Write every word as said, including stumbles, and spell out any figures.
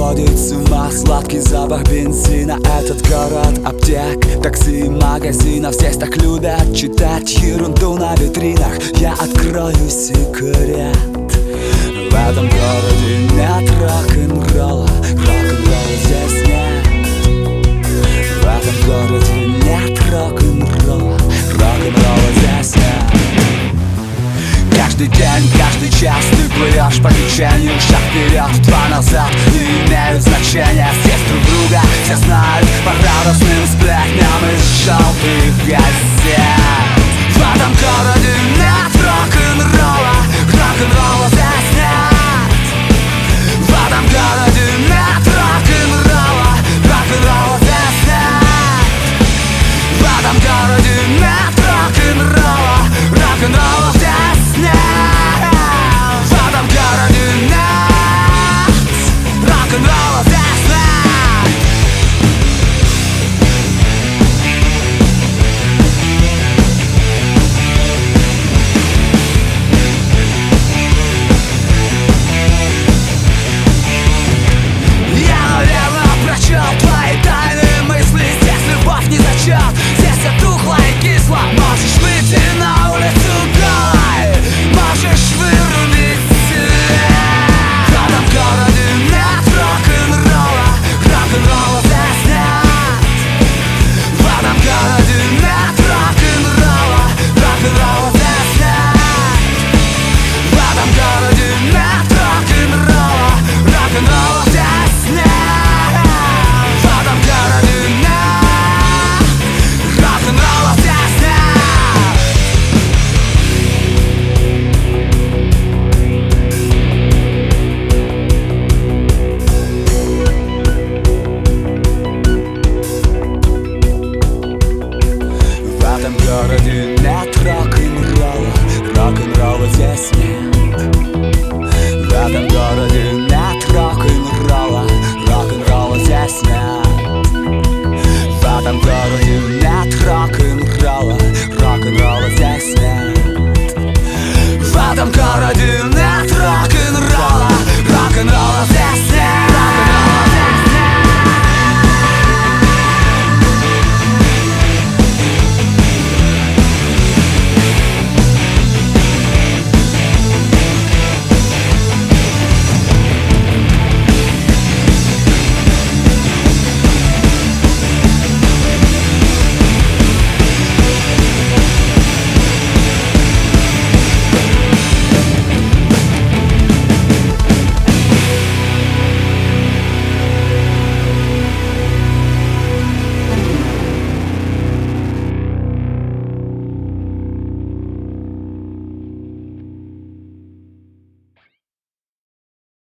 сводит с ума сладкий запах бензина. Этот город аптек, такси и магазинов. Здесь так любят читать ерунду на витринах. Я открою секрет: в этом городе нет рок-н-ролла. Рок-н-ролла здесь нет. В этом городе нет рок-н-ролла. Рок-н-ролла здесь нет. Каждый день, каждый час ты плывешь по течению. Шаг вперед, два назад не имеют значения. Все друг друга, все знают по радостным сплетням из желтых газет. В этом городе нет рок-н-ролла. Рок-н-ролла